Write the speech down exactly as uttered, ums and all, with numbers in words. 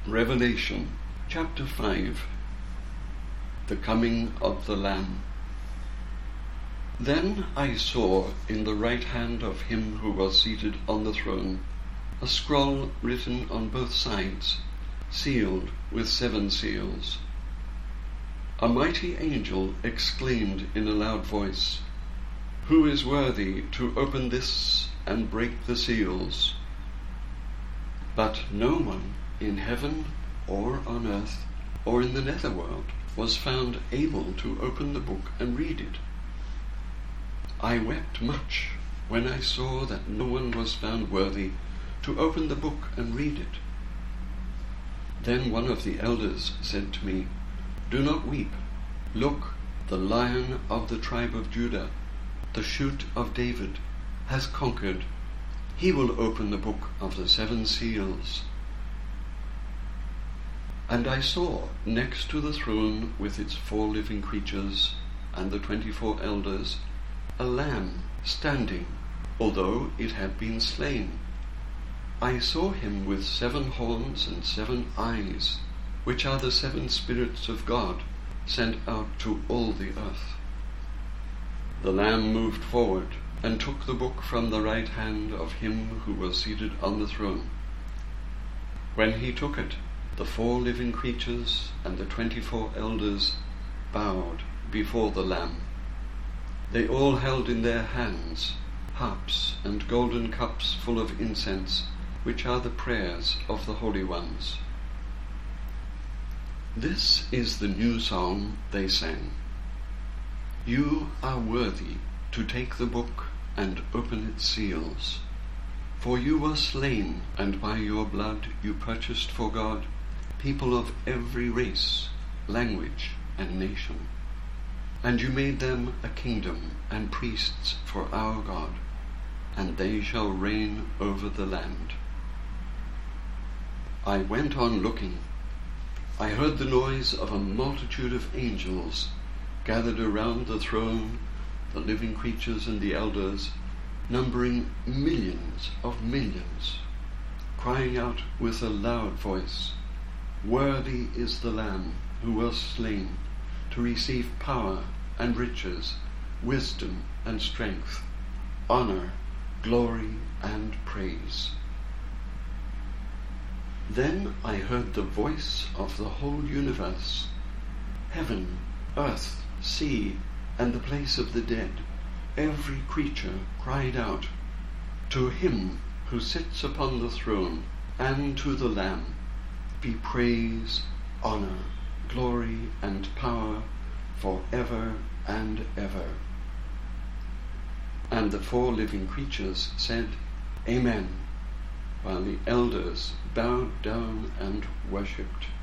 Revelation chapter five. The coming of the Lamb. Then I saw in the right hand of him who was seated on the throne a scroll written on both sides, sealed with seven seals. A mighty angel exclaimed in a loud voice, "Who is worthy to open this and break the seals?" But no one in heaven or on earth or in the netherworld was found able to open the book and read it. I wept much when I saw that no one was found worthy to open the book and read it. Then one of the elders said to me, "Do not weep. Look, the Lion of the tribe of Judah, the shoot of David, has conquered. He will open the book of the seven seals." And I saw next to the throne with its four living creatures and the twenty-four elders a lamb standing, although it had been slain. I saw him with seven horns and seven eyes, which are the seven spirits of God sent out to all the earth. The Lamb moved forward and took the book from the right hand of him who was seated on the throne. When he took it, the four living creatures and the twenty-four elders bowed before the Lamb. They all held in their hands harps and golden cups full of incense, which are the prayers of the holy ones. This is the new song they sang. "You are worthy to take the book and open its seals. For you were slain, and by your blood you purchased for God people of every race, language, and nation. And you made them a kingdom and priests for our God, and they shall reign over the land." I went on looking. I heard the noise of a multitude of angels gathered around the throne, the living creatures and the elders, numbering millions of millions, crying out with a loud voice, "Worthy is the Lamb who was slain to receive power and riches, wisdom and strength, honor, glory and praise." Then I heard the voice of the whole universe. Heaven, earth, sea, and the place of the dead, every creature cried out, "To him who sits upon the throne and to the Lamb be praise, honor, glory, and power for ever and ever." And the four living creatures said, "Amen," while the elders bowed down and worshipped.